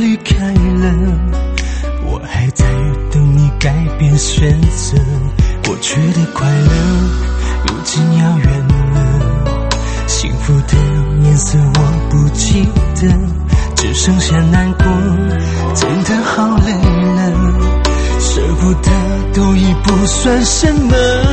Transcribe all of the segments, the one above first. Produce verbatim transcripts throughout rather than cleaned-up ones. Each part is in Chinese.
离开了，我还在等你改变选择。过去的快乐如今遥远了，幸福的颜色我不记得，只剩下难过，真的好累了，舍不得都已不算什么。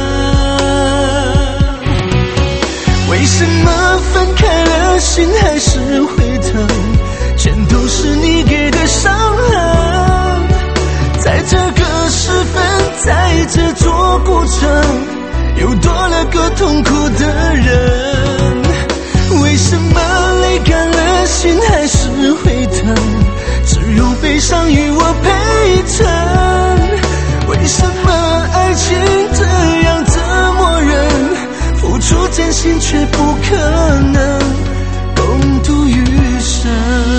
为什么分开了心还是会疼，全都是你给的伤痕，在这个时分，在这座古城，又多了个痛苦的人。为什么泪干了心还是会疼，只有悲伤与我陪衬。为什么爱情这样折磨人，付出真心却不可能共度余生。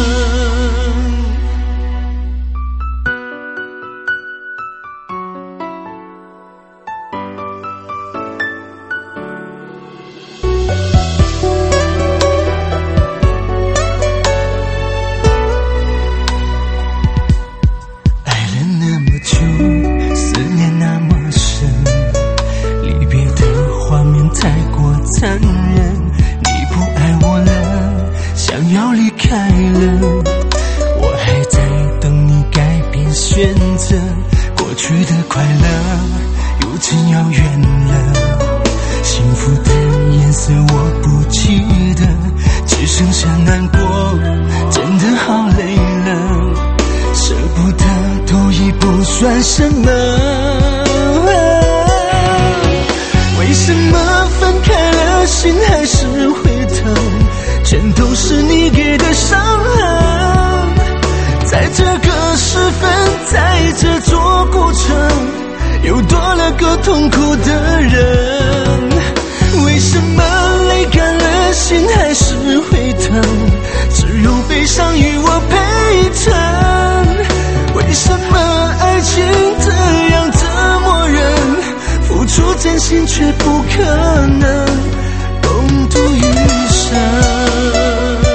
残忍，你不爱我了，想要离开了，我还在等你改变选择。过去的快乐如今遥远了，幸福的颜色我不记得，只剩下难过，真的好累了，舍不得都已不算什么。为什么分开了心还是会疼，全都是你给的伤痕，在这个时分，在这座古城，又多了个痛苦的人。为什么泪干了心还是会疼，只有悲伤与我陪衬。为什么爱情这样折磨人，付出真心却不可能共度余生。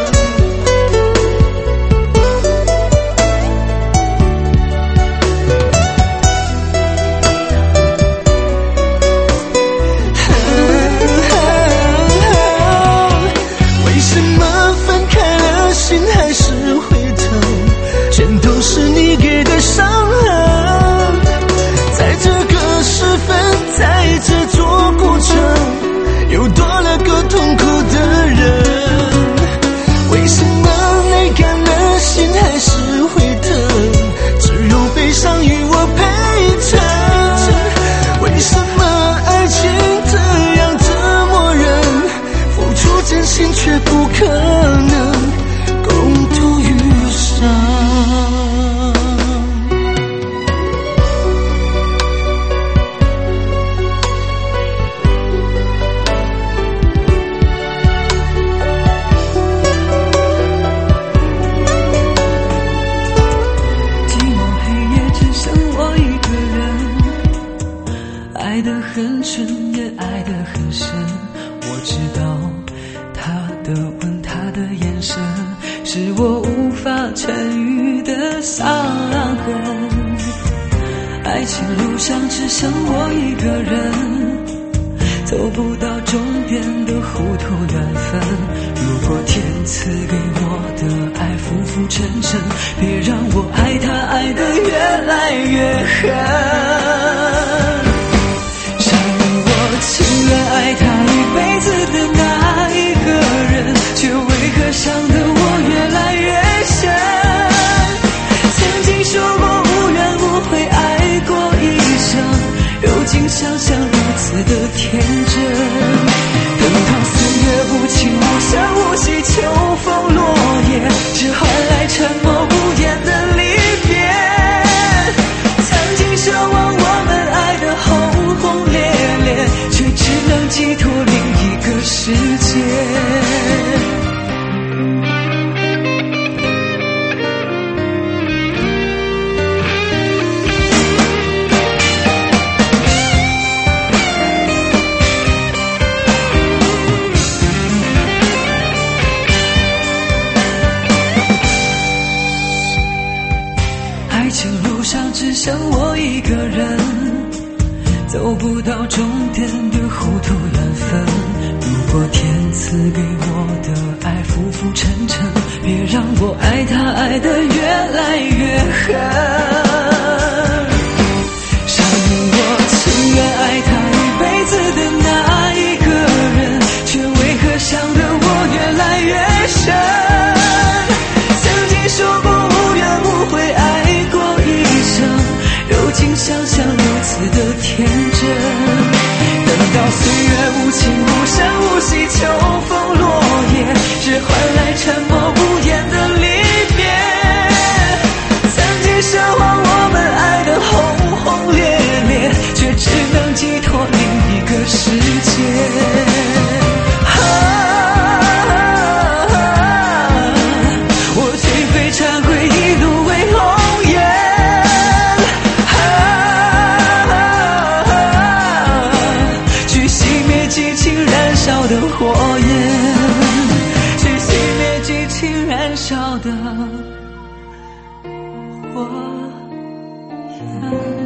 为什么分开了心还是会疼，全都是你给的伤痕，在这个时分，在这座古城，又多了个痛苦的人。为什么泪干了心还是会疼，只有悲伤与我陪衬。为什么爱情这样折磨人，付出真心却不可能共度余生。爱得很深也爱得很深，我知道他的吻，他的眼神，是我无法痊愈的伤痕。爱情路上只剩我一个人，走不到终点的糊涂缘分。如果天赐给我的爱浮浮沉沉，别让我爱他爱得越来越狠。情愿爱他一辈子的那一个人，却为何伤得我越来越深。曾经说过无怨无悔爱过一生，如今想想如此的天真。等到四月无情无声无息，秋风落叶，只换来沉默无言的离别。曾经奢望我们爱得轰轰烈烈，却只能寄托另一个世界。 只剩我一个人，走不到终点的糊涂缘分。如果天赐给我的爱浮浮沉沉，别让我爱他爱得越来越狠。伤我情愿爱他一辈子的那一个人，却为何伤得我越来越深。曾经说过无怨无悔爱过一生，如今想想如此的天真。等到岁月无情无声无息，秋风落叶，只换来沉默无言的离别。曾经奢望我们爱得轰轰烈烈，却只能寄托另一个世界。啊我颓废忏悔一路为红颜，去熄灭激情燃烧的火焰，去熄灭激情燃烧的火焰。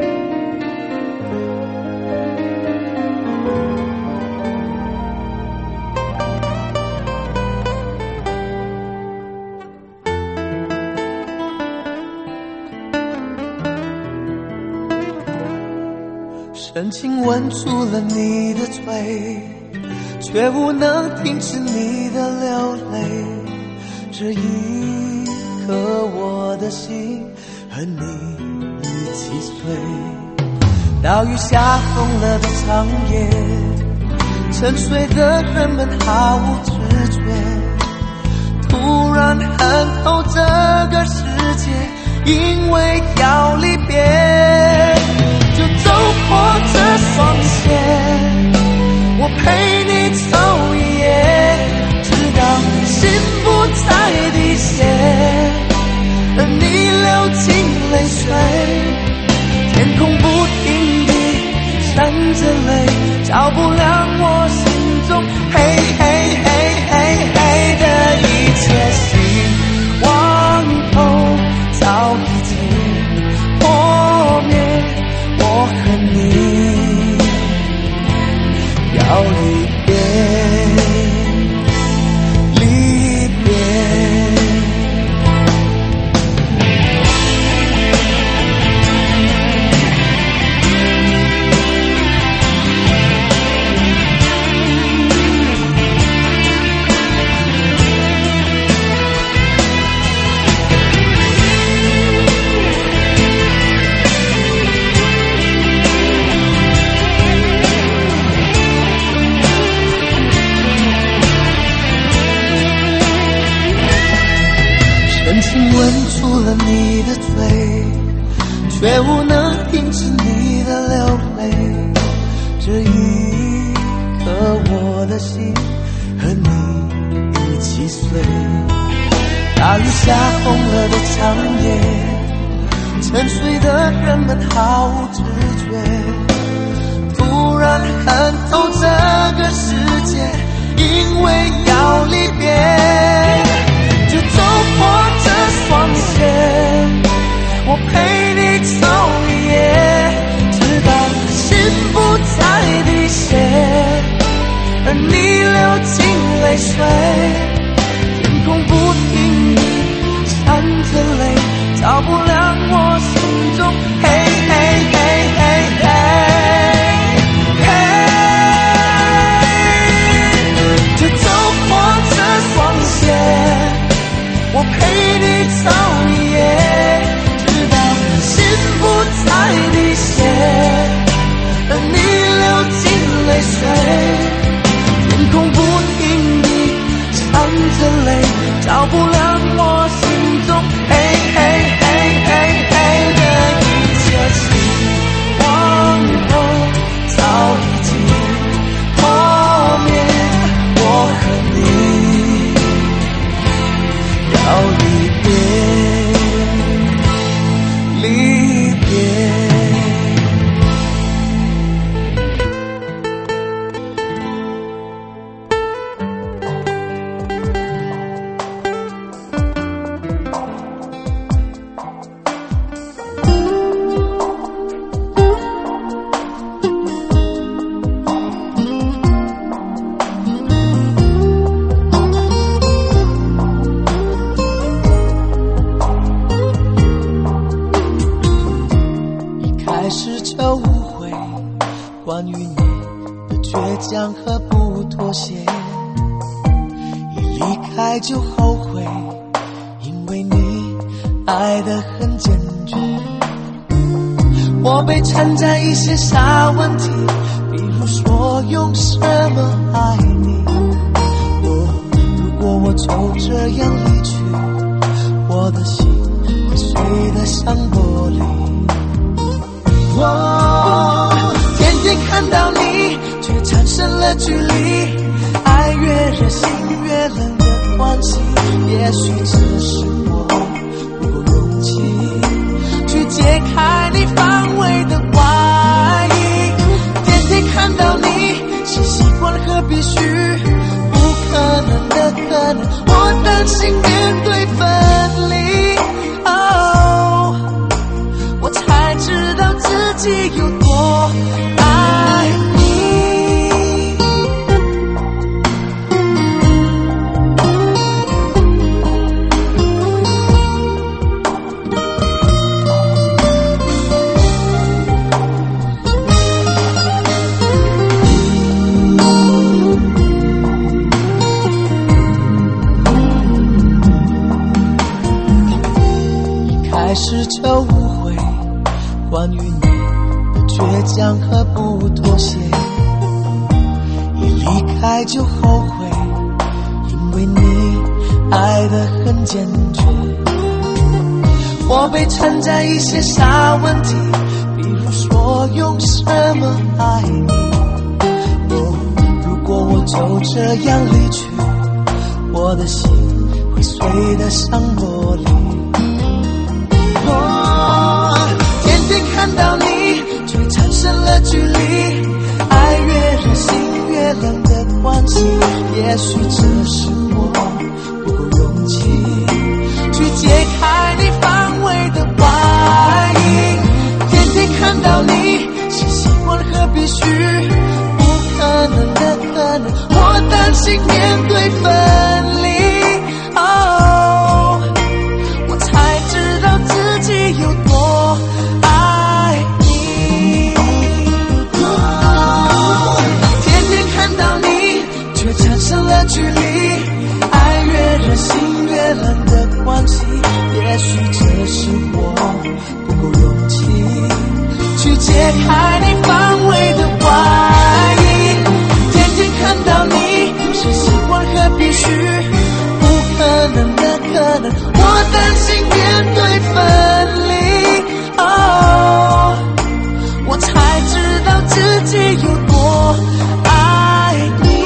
深情吻住了你的嘴，却无能停止你的流泪。这一刻我的心和你一起碎。岛屿下疯了的长夜，沉睡的人们毫无知觉，突然恨透这个世界，因为要离别就走破这双鞋，我陪你走一夜，直到心不再滴血，而你流尽泪水。天空不停地闪着泪，照不亮我心中黑黑黑黑黑的一切。希望后早已经破灭，我和你要离别，离别。深情吻住了你的嘴，却无能停止你的流泪。这一刻我的心和你一起碎。大雨下疯了的长夜，沉睡的人们毫无知觉，突然恨透这个世界，因为要离别就走破这双鞋，我陪你走一夜，直到心不再滴血，而你流尽泪水。天空不停地闪着泪，照不亮我心中黑黑黑黑黑黑，就走破这双鞋，我陪你走一夜，直到心不再滴血，而你流尽泪水。天空不停地闪着泪，照不亮我心中黑黑黑黑黑的一切。希望后早已经破灭，我和你要离别，离别。 开始就误会关于你的倔强和不妥协，一离开就后悔，因为你爱得很坚决。我被缠在一些小问题，比如说用什么爱你。我如果我就这样离去，我的心会碎得像玻璃。我天天看到你，却产生了距离，爱越热心越冷的关系。也许只是我不够勇气去解开你防卫的外衣。天天看到你，是习惯和必须，不可能的可能，我担心面对分离。哦，我才知道自己有多爱你。开始就误会关于你的倔强和不妥协，一离开就后悔，因为你爱得很坚决。我被缠在一些小问题，比如说用什么爱你。哦，如果我就这样离去，我的心会碎得像玻璃。我天天看到你，却产生了距离，爱越热心越冷的关系。也许只是我不够勇气去解开你防卫的外衣。天天看到你，是习惯和必须，不可能的可能，我担心面对分离。哦，我才知道自己有多爱你。哦，天天看到你，却产生了距离，爱越热心越冷的关系。也许这是我不够勇气去解开你防卫的外衣。天天看到你，是习惯和必须，不可能的可能，我担心面对分离。哦，我才知道自己有多爱你。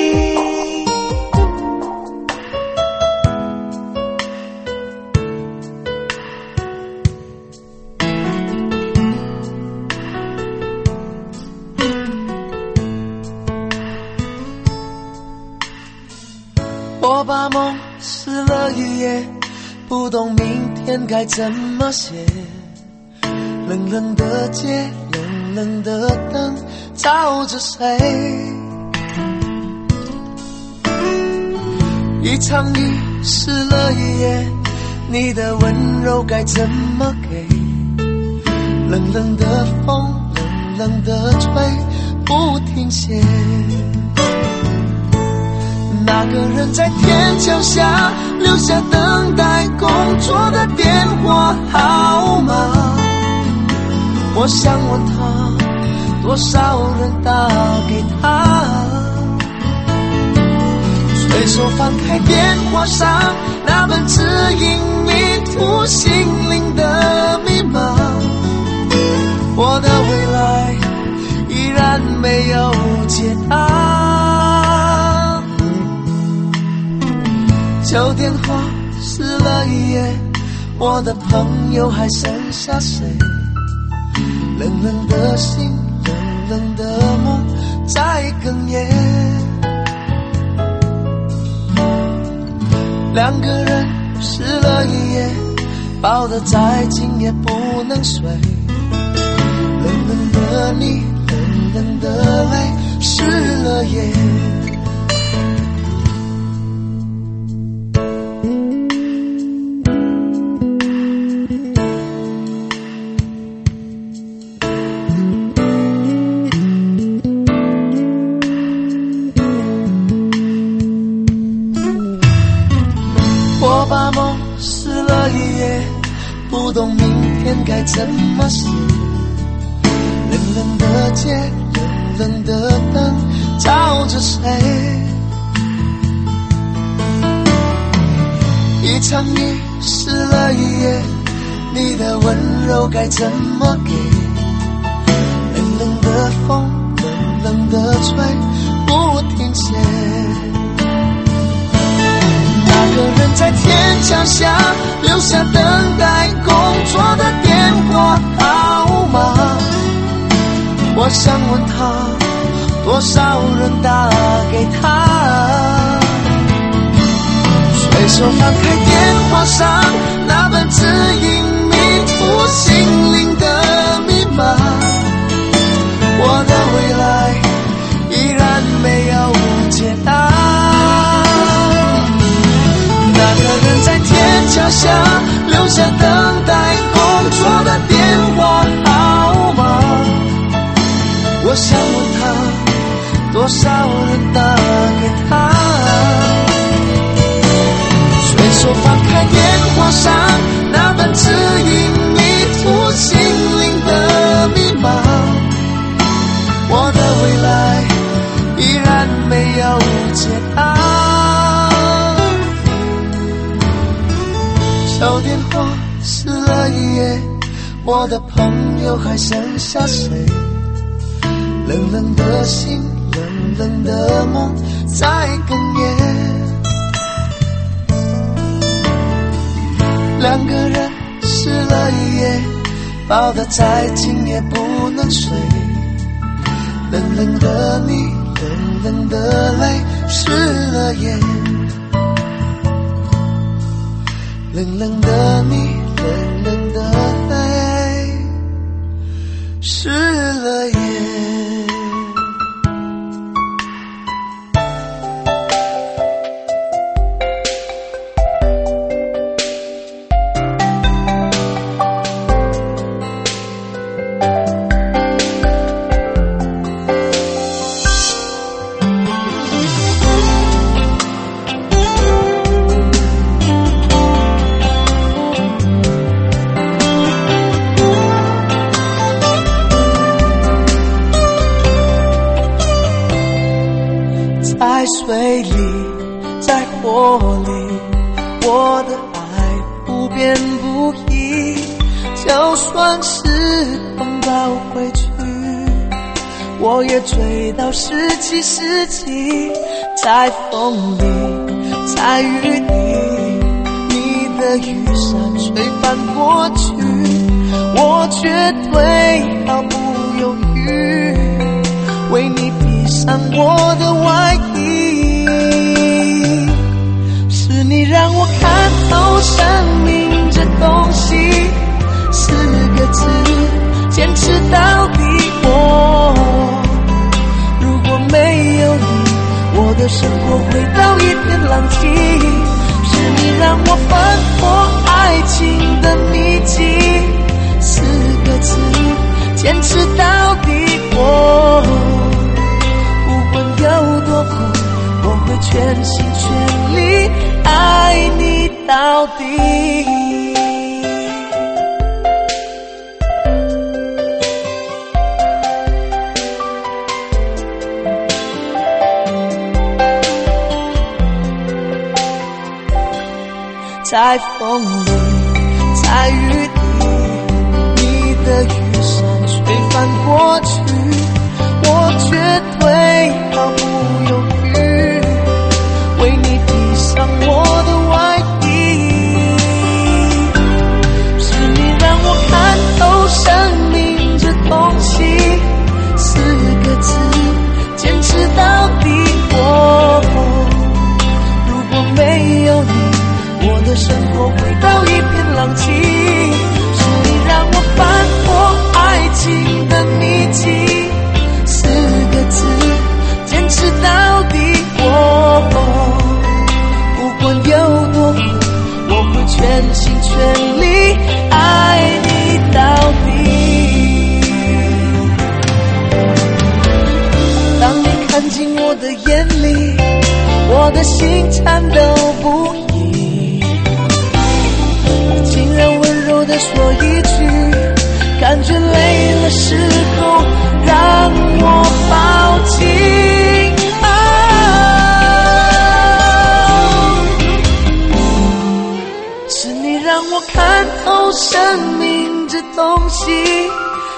我把梦撕了一页，不懂明天该怎么写。冷冷的街，冷冷的灯，照着谁？一场雨湿了一夜，你的温柔该怎么给？冷冷的风，冷冷的吹，不停歇。那个人在天桥下留下等待工作的电话号码，我想问他，多少人打给他？随手翻开电话上那本指引迷途心灵的密码，我的未来依然没有解答。旧电话撕了一页，我的朋友还剩下谁？冷冷的心，冷冷的梦在哽咽。两个人湿了一夜，抱得再紧也不能睡。冷冷的你，冷冷的泪，湿了夜。 街冷冷的灯照着谁？一场雨湿了一夜，你的温柔该怎么给？冷冷的风，冷冷的吹，不停歇。那个人在天桥下留下等待工作的电话号码，我想问他，多少人打给他？随手翻开电话上那本指引迷途心灵的密码，我的未来依然没有解答。那个人在天桥下留下等待工作的电话号码，我想问他，多少人打给他？随手翻开电话上那本指引迷途心灵的密码，我的未来依然没有解答。小电话湿了一夜，我的朋友还剩下谁？冷冷的心，冷冷的梦在哽咽。两个人湿了一夜，抱得再紧也不能睡。冷冷的你，冷冷的泪湿了眼。冷冷的你，冷冷的泪湿了眼。在水里，在火里，我的爱不变不移。就算时空倒回去，我也追到十七世纪。在风里，在雨里，你的雨伞吹翻过去，我绝对毫不犹豫为你披上我的外衣。是你让我看透生命这东西，四个字，坚持到底。我如果没有你，我的生活回到一片狼藉。是你让我翻破爱情的秘籍，四个字，坚持到底。我不管有多苦，我会全心全力爱你到底。在风里，在雨里，你的雨伞吹翻过去，我绝对毫不犹豫为你披上我的外衣。是你让我看透生命这东西，四个字，坚持到底。我如果没有你，我的生活回到一片狼藉。是你让我翻破爱情的秘籍，四个字，坚持到底。我不管有多苦，我会全心全力爱你到底。当你看进我的眼里，我的心颤抖不已，竟然温柔地说一句，感觉累了时候让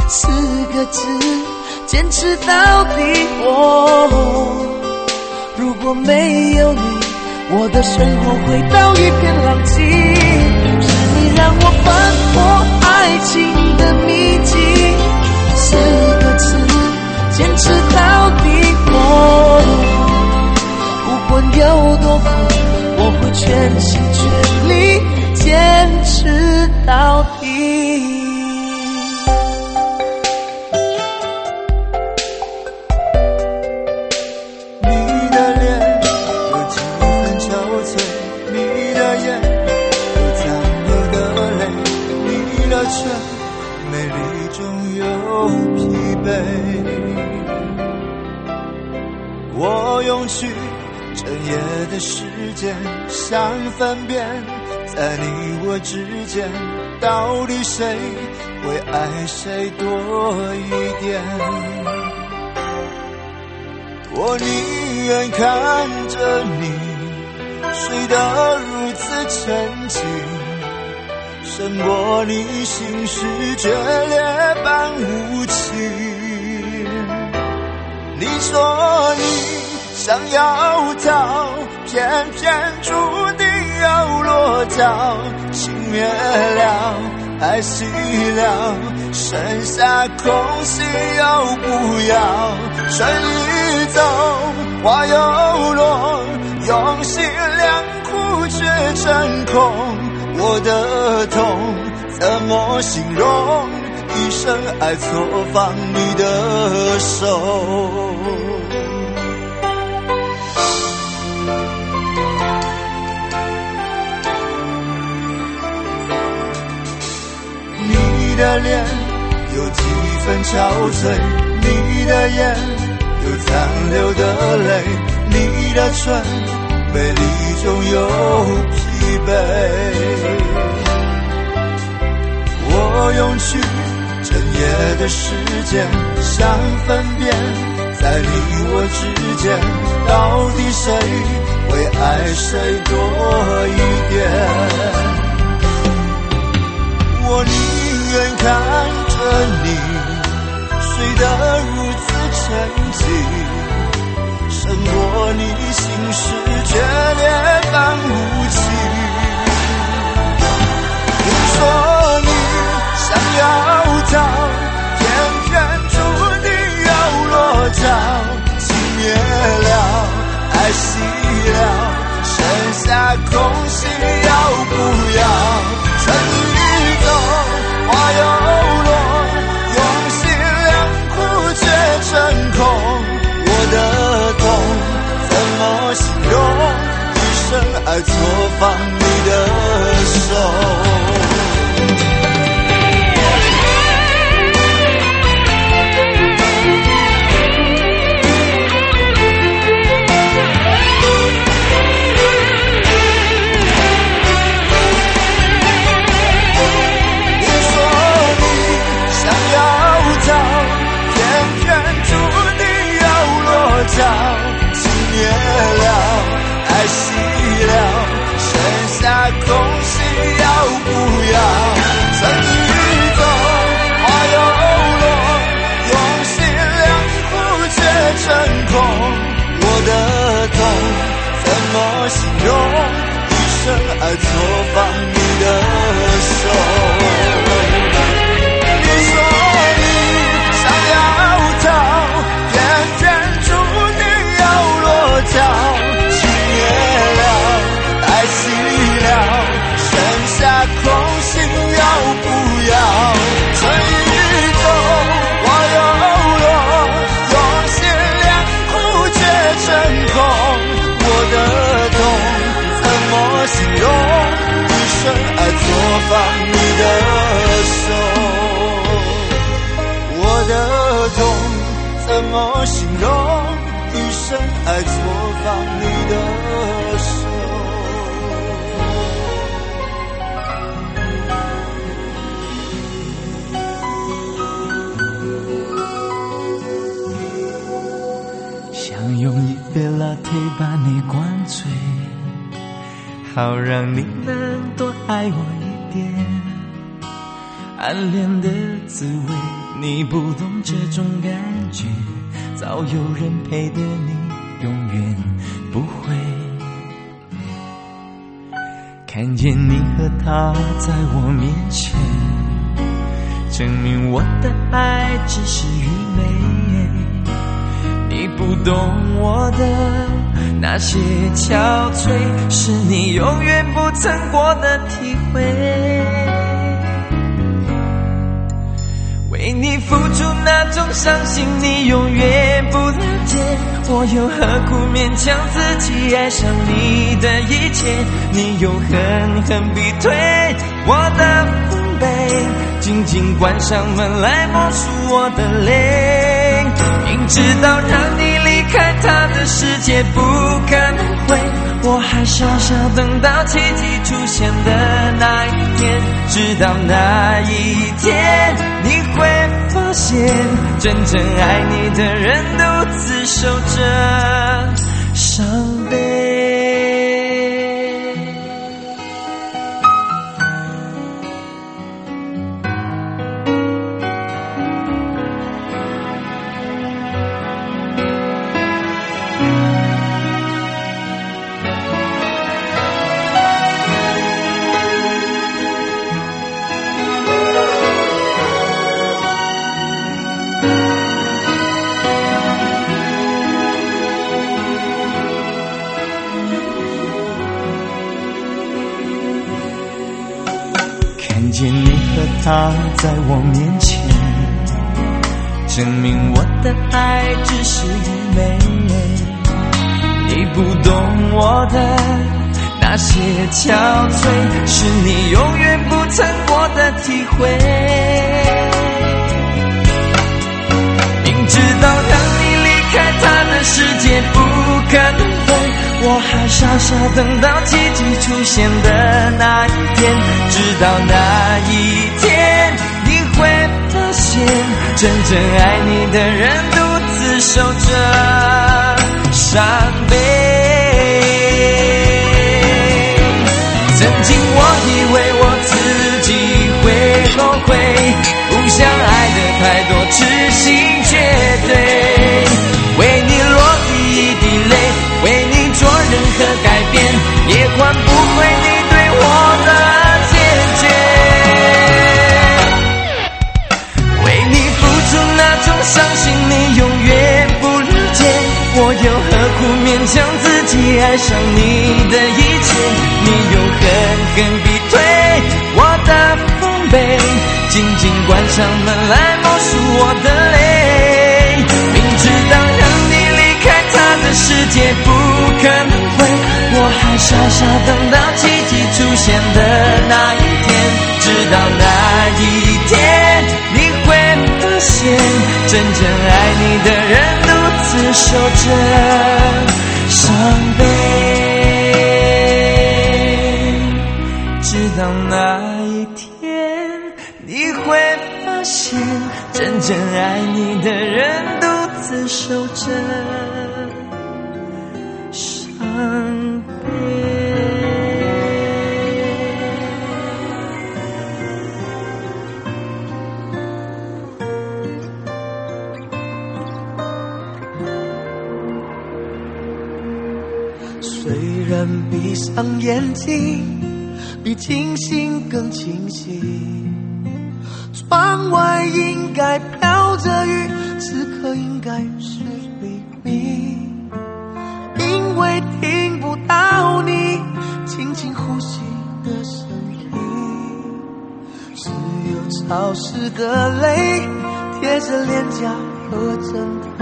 四个字，坚持到底。哦，如果没有你，我的生活会到一片狼藉。是你让我翻破爱情的秘籍，四个字，坚持到底。哦，不管有多苦，我会全心全力坚持到底。 美丽中有疲惫，我用去整夜的时间想分辨，在你我之间到底谁会爱谁多一点。我宁愿看着你睡得如此沉静，胜过你心事决裂般无情。你说你想要逃，偏偏注定要落脚。情灭了，爱熄了，剩下空心又不要。春已走，花又落，用心良苦却成空。我的痛怎么形容？一生爱错放你的手。你的脸有几分憔悴，你的眼有残留的泪，你的唇美丽中有疲惫。我用去整夜的时间想分辨，在你我之间到底谁会爱谁多一点。我宁愿看着你睡得如此沉静，胜过你心事决裂般无情。你说你想要逃，偏偏注定要落脚。情灭了，爱熄了，剩下空心要不要？春已走，花又落，用心良苦却成空。我的痛怎么形容？一生爱错放你的手。情灭了，爱熄了，剩下空心要不要？春已走，花又落，用心良苦却成空。我的痛怎么形容？一生爱错放你的手。你说你想要逃，偏偏注定要落脚。情灭了，爱熄了，剩下空心要不要？春已走，花又落，用心良苦却成空。我的痛怎么形容？一生爱错放你的手。我的痛怎么形容？一生爱错放你的手。想用一杯 latte 把你灌醉，好让你能多爱我一点。暗恋的滋味你不懂这种感觉，早有人陪的你永远不会看见你和他在我面前，证明我的爱只是愚昧。你不懂我的那些憔悴，是你永远不曾过的体会。为你付出那种伤心，你永远不了解，我又何苦勉强自己爱上你的一切？你又狠狠逼退我的防备，紧紧关上门来默数我的泪。明知道让你离开他的世界不可能会，我还傻傻等到奇迹出现的那一天，直到那一天你会发现，真正爱你的人独自守着伤悲。看见你和他在我面前，证明我的爱只是愚昧。你不懂我的那些憔悴，是你永远不曾过的体会。明知道让你离开他的世界不可能会，我还傻傻等到奇迹出现的那一天，直到那一天你会发现，真正爱你的人独自守着伤悲。曾经我以为我自己会后悔，不想爱的太多，痴心绝对，为你落第一滴泪，为你做任何改变，也换不回你对我的坚决。为你付出那种伤心，你永远不了解，我又何苦勉强自己爱上你的一切？你又狠狠逼退我的防备，紧紧关上门来默数我的泪。明知道让你离开他的世界不可能会，我还傻傻等到奇迹出现的那一天，直到那一天你会发现，真正爱你的人独自守着伤悲。直到那一天你会发现，真正爱你的人独自守着伤悲。 虽然闭上眼睛比清醒更清晰，窗外应该飘着雨，此刻应该是黎明，因为听不到你轻轻呼吸的声音，只有潮湿的泪贴着脸颊和枕头。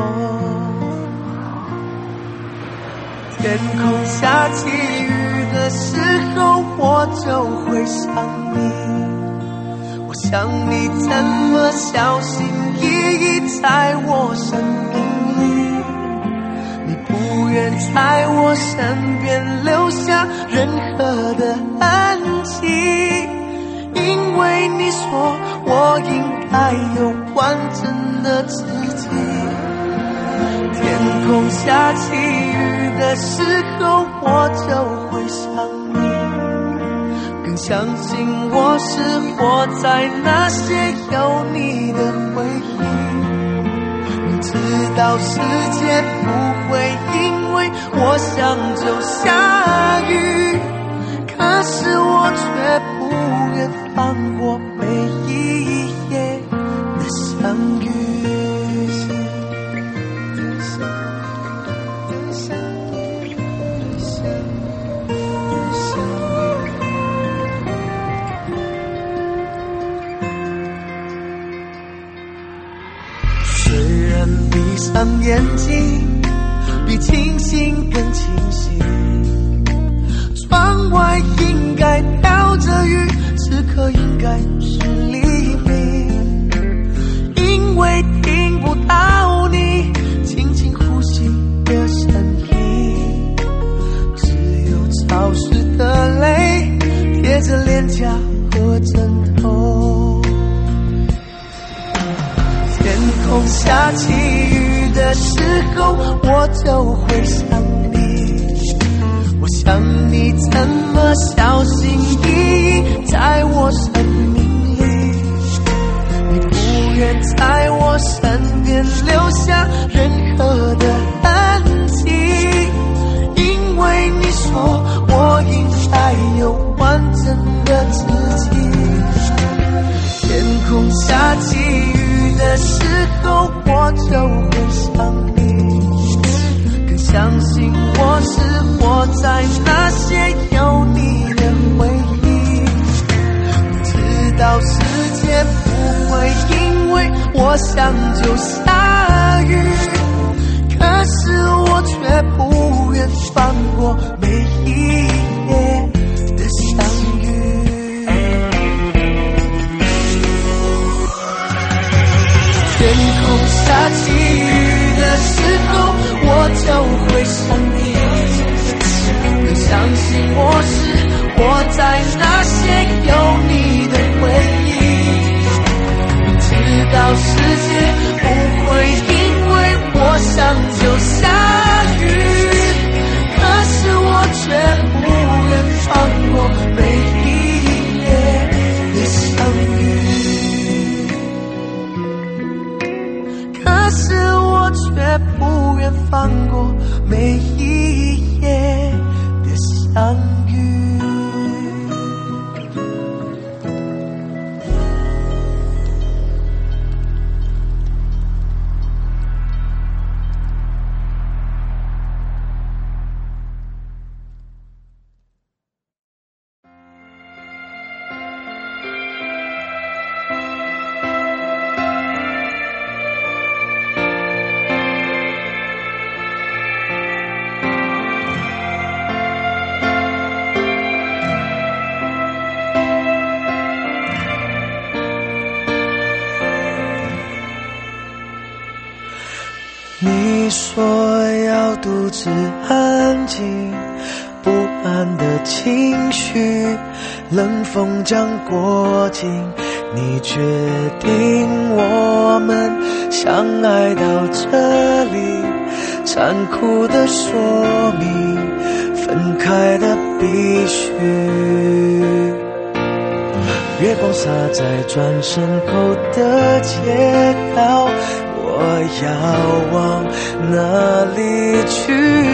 天空下起雨的时候，我就会想你，我想你怎么小心翼翼在我生命里，你不愿在我身边留下任何的痕迹，因为你说我应该有完整的自己。天空下起雨的时候，我就会想你，更相信我是活在那些有你的回忆。 道世界不会因为我想就下雨，可是我却不愿放过每一夜的相遇。虽然闭上眼睛比清醒更清晰，窗外应该飘着雨，此刻应该是黎明，因为听不到你轻轻呼吸的声音，只有潮湿的泪贴着脸颊和枕头。天空下起雨的时候，我就会想你，我想你怎么小心翼翼在我生命里，你不愿在我身边留下任何的痕迹，因为你说我应该有完整的自己。天空下起雨的时候，我就会想你，更相信我是活在那些有你的回忆。你知道世界不会因为我想就下雨，可是我却不愿放过每一夜的相遇。天空下起雨的时候，我就会想你，更相信我是活在那些有你的回忆。你知道世界不会因为我想就下雨，可是我却不愿放过每一夜的相遇。可是我却不愿放过每一夜的相遇。你说要独自安静，不安的情绪，冷风将过境，你决定我们相爱到这里，残酷的说明分开的必须。月光洒在转身后的街道，我要往哪里去？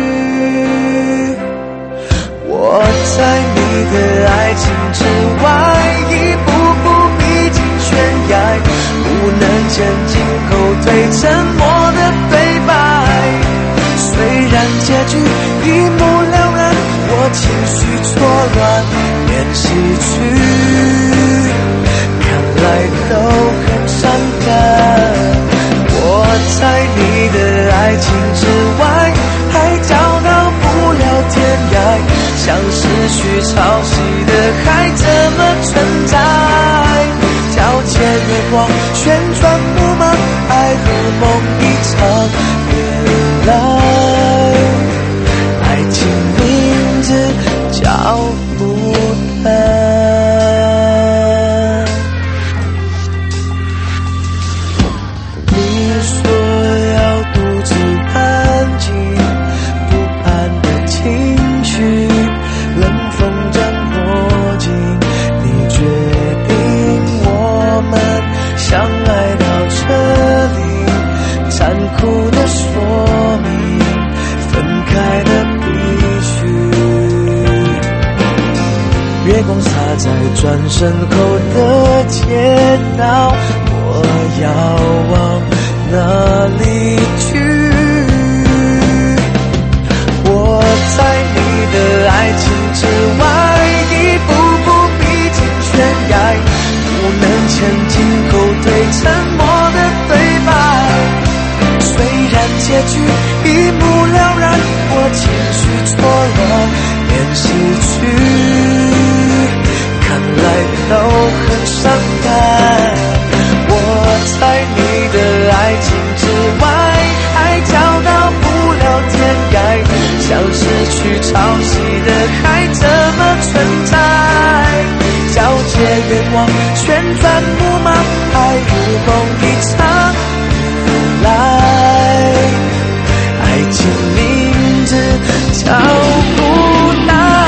我在你的爱情之外，一步步逼近悬崖，不能前进后退，沉默的对白。虽然结局一目了然，我情绪错乱，连失去看来都很伤感。我在你的爱情之外，还找到不了天涯，像失去潮汐的海，怎么存在？皎洁月光旋转木马，爱和梦一场，原来爱情名字叫孤单。相爱到这里， 身后的街道，我要往哪里去？我在你的爱情之外，一步步逼近悬崖，不能前进后退沉默的对白。虽然结局一目了然，我情绪错乱，连失去看来都很伤感。我在你的爱情之外，还找到不了天涯，像失去潮汐的海怎么存在？皎洁愿望，旋转木马，爱如梦一场，原来爱情名字叫孤单。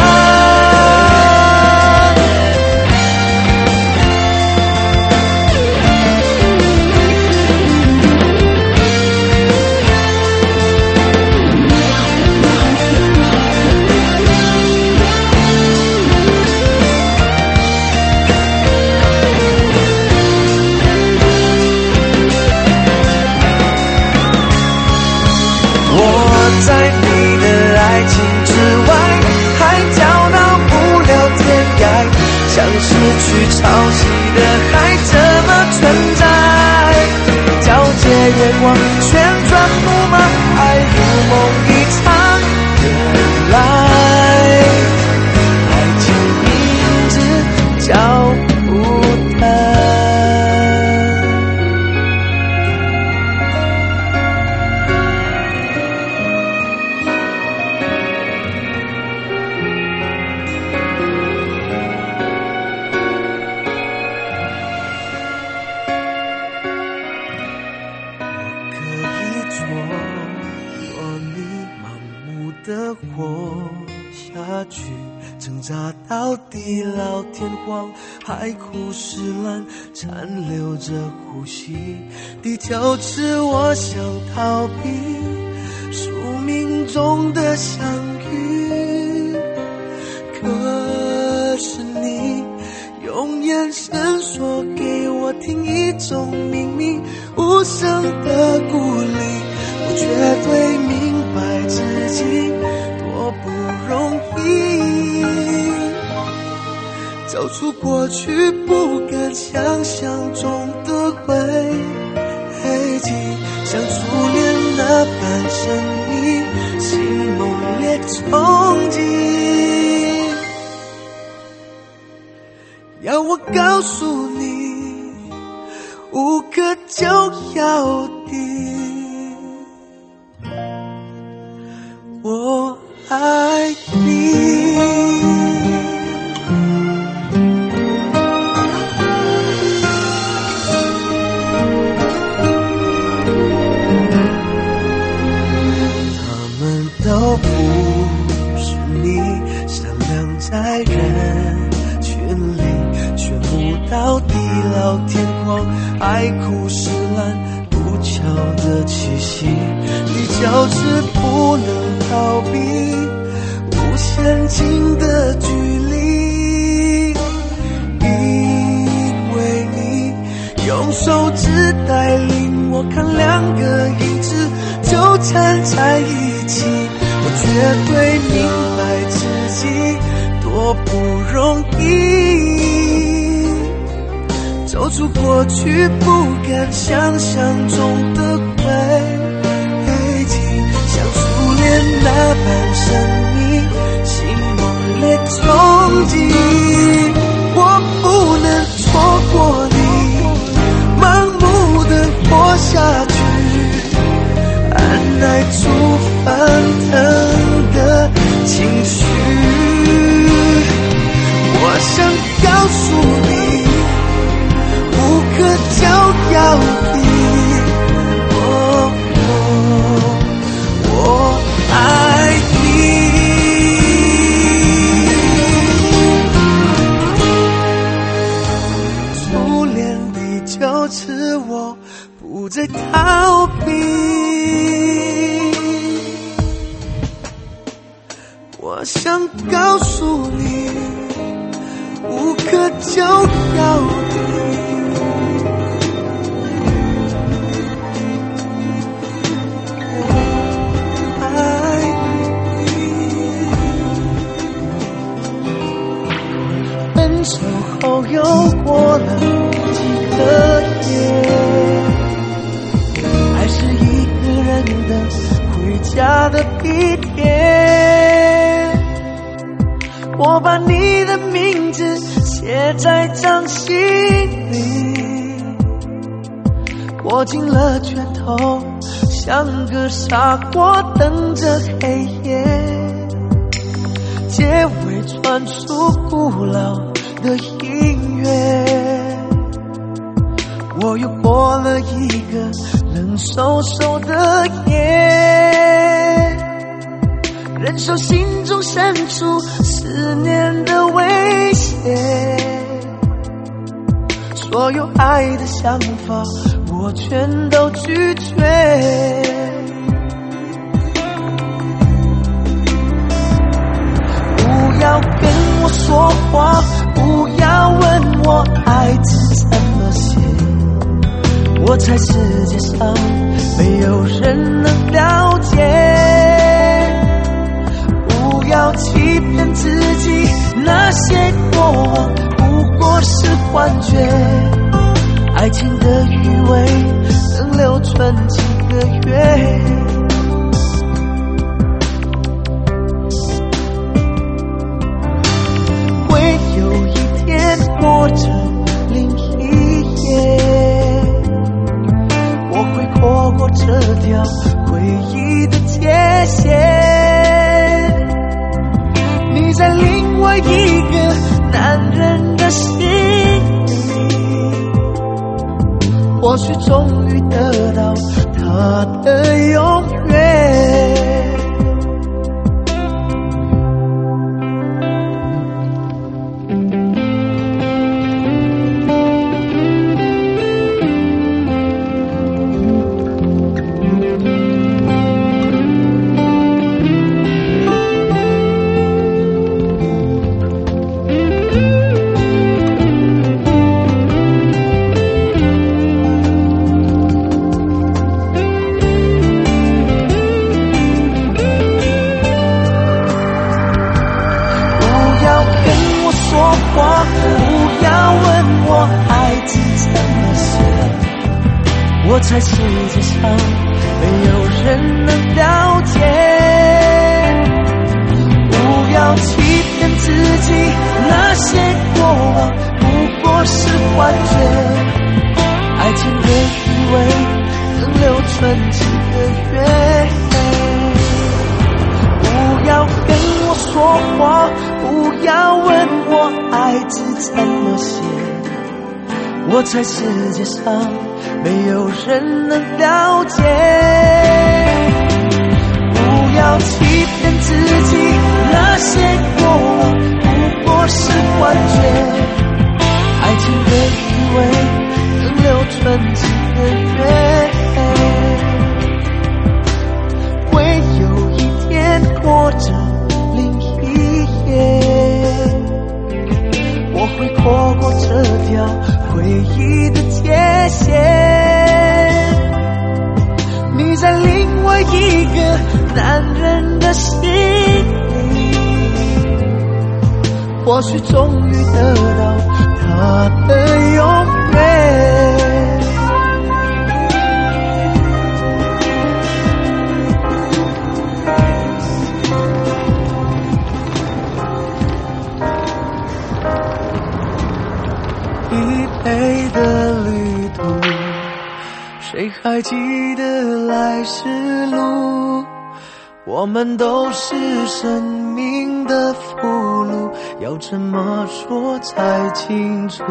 在你的爱情之外，还找到不了天涯，像失去潮汐的海怎么存在？皎洁愿望，旋转木马，爱如梦一场，原来爱情名字叫孤单。的活下去，挣扎到地老天荒，海枯石烂，残留着呼吸。地球吃我想逃避宿命中的相遇，可是你用眼神说给我听一种秘密，无声的鼓励，我绝对明白自己多不容易，走出过去不敢想象中的轨迹，像初恋那般神秘，心猛烈冲击，要我告诉你无可救药的我爱你。他们都不是你，闪亮在人群里，却不到地老天荒，爱枯石烂，不巧的气息，你就是不能逃避无限近的距离，因为你用手指带领我看两个影子纠缠在一起，我绝对明白自己多不容易，走出过去不敢想象中的轨迹，像初恋那般神秘，心猛烈冲击，我不能错过你，盲目的活下去，按耐出翻腾的情绪，我想告诉你无可救药的我我爱你，初恋的羞耻我不再逃避，我想告诉你无可救药的分手后又过了几个月，还是一个人等回家的地铁。我把你的名字写在掌心里，握紧了拳头，像个傻瓜等着黑夜。结尾传出古老的音乐，我又过了一个冷飕飕的夜，忍受心中深处思念的威胁，所有爱的想法我全都拒绝。不要跟我说话，不要问我爱字怎么写，我猜世界上没有人能了解。不要欺骗自己，那些过往不过是幻觉，爱情的余味能留存几个月。或者另一夜，我会跨过这条回忆的界限。你在另外一个男人的心里，或许终于得到他的永远。我猜世界上没有人能了解，不要欺骗自己，那些过往不过是幻觉，爱情的余味能留存几个月。不要跟我说话，不要问我爱字怎么写，我猜世界上没有人能了解。不要欺骗自己，那些过往不过是幻觉，爱情的余味能留存几个月。会有一天过着另一夜，我会跨过这条回忆的界限，你在另外一个男人的心里，或许终于得到他的永远。疲惫的旅途，谁还记得来时路？我们都是生命的俘虏，要怎么说才清楚？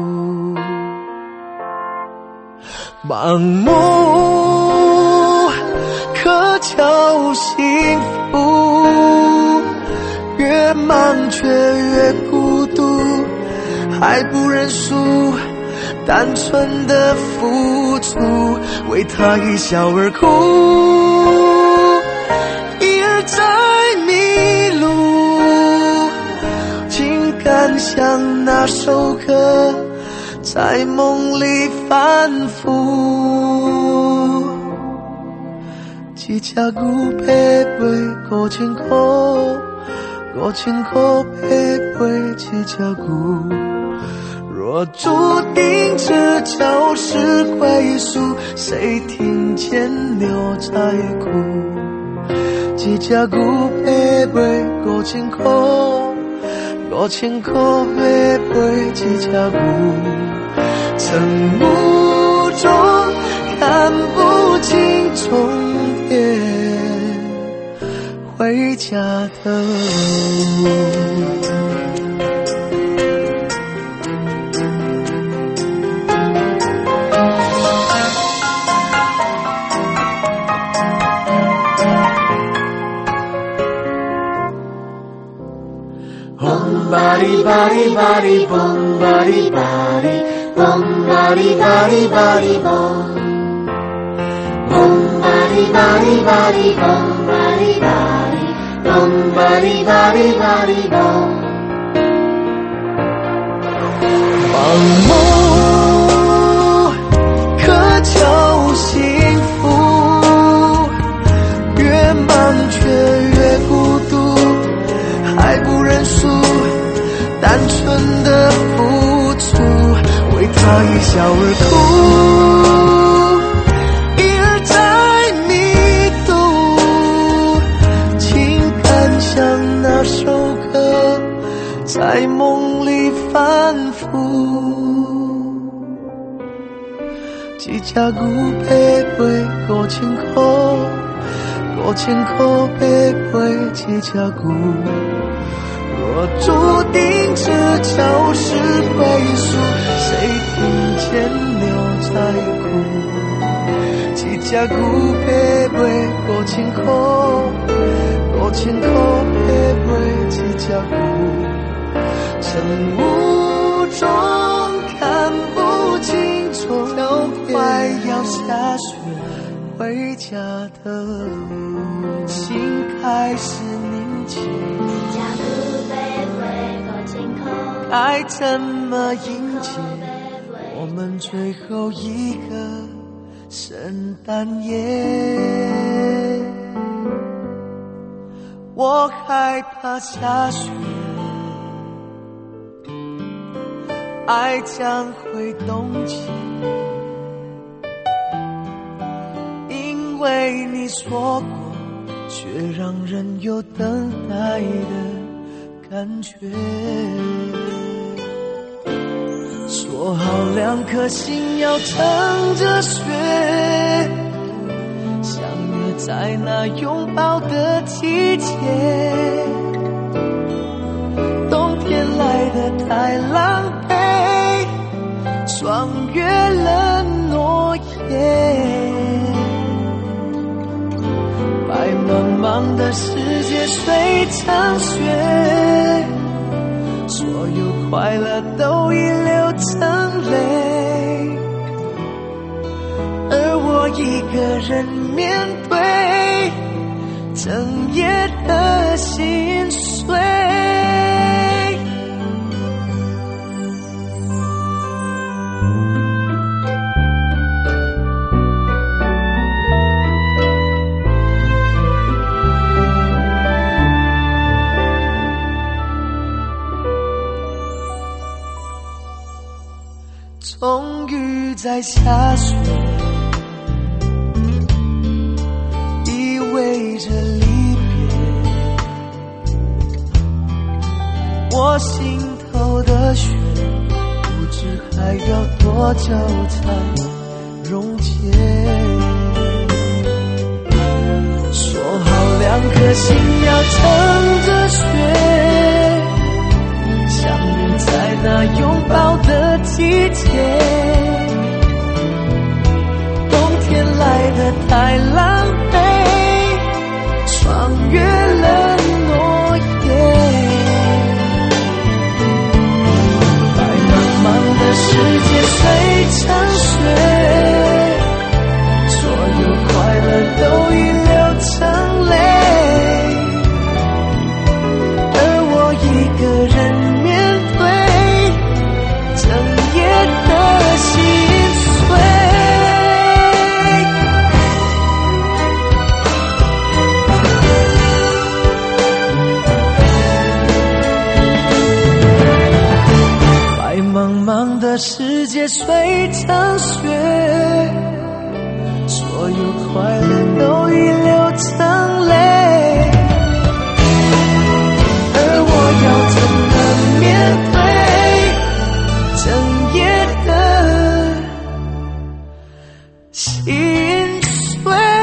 盲目渴求幸福，越忙却越孤独，还不认输，单纯的付出，为他一笑而哭，一而再迷路，情感像那首歌在梦里反复。一只牛爬爬五千块，五千块爬爬一只牛。若注定这就是归宿，谁听见牛在哭？一只牛爬爬五千块，五千块爬爬一只牛。晨雾中看不清终点，回家的路。Body, body, body, boom, body, body, boom, body, body, body, boom. Boom, body, body, body, boom, body, body, boom, body, body, body, boom. 盲目渴求幸福，越忙却越孤独，还不认输。单纯的付出，为他一笑而哭，一而再迷途，情感像那首歌在梦里反复。一只牛爬爬五千块，五千块爬爬一只牛。若注定这就是归宿，谁听见牛在哭？一只牛爬爬五千块，五千块爬爬一只牛。晨雾中看不清楚，都快要下雪，回家的路，心开始凝结。爱怎么迎接我们最后一个圣诞夜？我害怕下雪，爱将会冻结，因为你说过，却让人有等待的感觉。说好两颗心要乘着雪，相约在那拥抱的季节。冬天来得太狼狈，穿越了诺言。白茫茫的世界碎成雪，所有快乐都已流成泪，而我一个人面对整夜的心碎。终于在下雪，意味着离别。我心头的雪，不知还要多久才溶解。说好两颗心要乘着雪，相约在那拥抱的季节。冬天来得太狼狈，穿越了诺言。白茫茫的世界碎成雪，所有快乐都已流成泪，而我一个人面对也碎成雪，所有快乐都遗留成泪，而我要怎么面对整夜的心碎？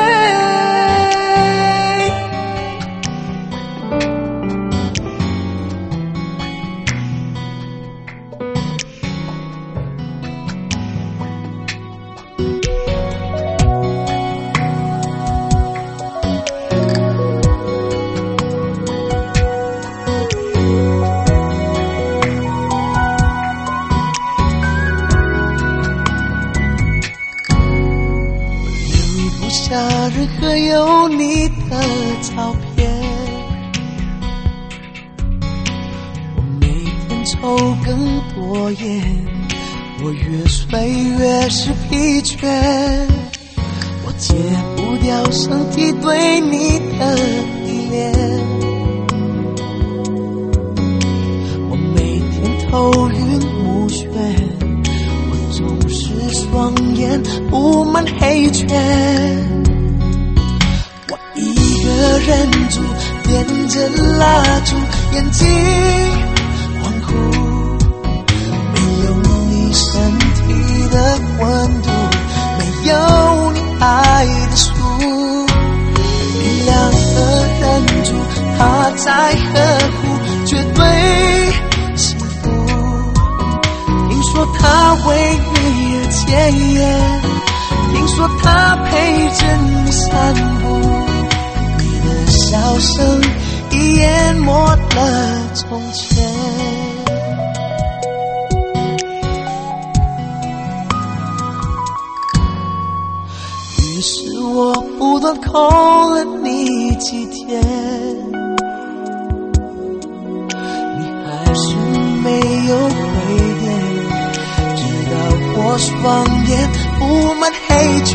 任何有你的照片，我每天抽更多烟，我越睡越是疲倦，我戒不掉身体对你的依恋，我每天头晕目眩，我总是双眼布满黑圈，忍住点着蜡烛，眼睛恍惚，没有你身体的温度，没有你爱的书，你两个忍住，他在呵护，绝对幸福。听说他为你而戒烟，听说他陪着你散步，笑声已淹没了从前，于是我不断空了你几天，你还是没有回电，直到我双眼布满黑圈，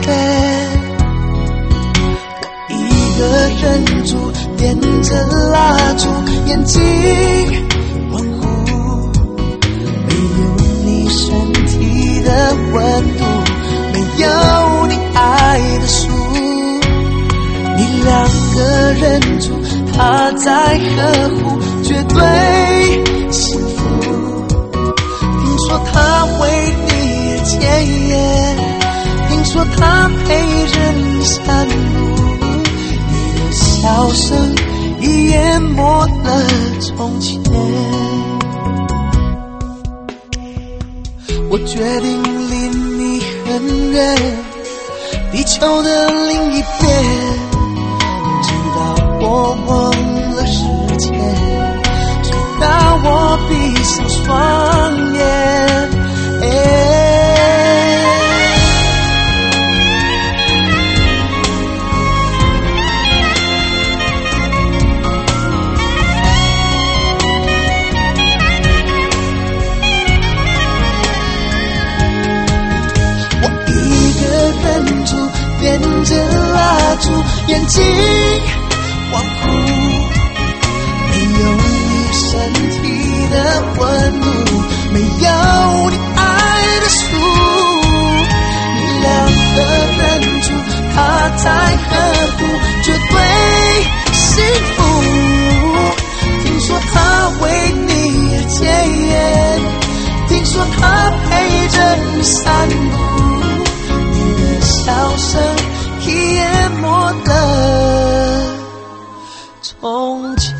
个忍住点着蜡烛，眼睛恍惚，没有你身体的温度，没有你爱的书，你两个忍住，他在呵护，绝对幸福。听说他为你而戒烟，听说他陪着你散步，笑声已淹没了从前，我决定离你很远，地球的另一边，直到我忘了时间，直到我闭上双眼，欸点着蜡烛，眼睛恍惚，没有你身体的温度，没有你爱的书，你两个忍住，他在呵护，绝对幸福。听说他为你而戒烟，听说他陪着你散步，笑声已淹没了从前。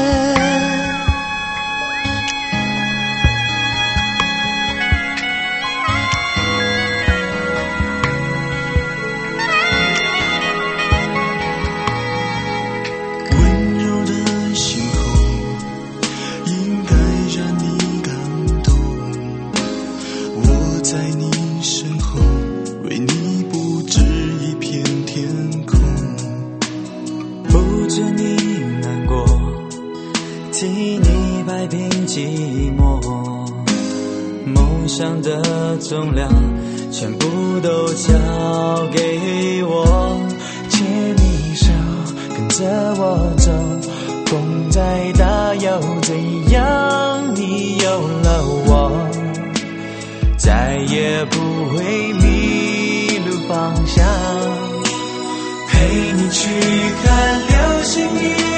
温柔的星空应该让你感动，我在你身后为你布置一片天空，不知你难过，替你摆平寂寞，梦想的重量全部都交给我，牵你手跟着我走，风再大又怎样，你有了我，再也会迷路方向，陪你去看流星雨。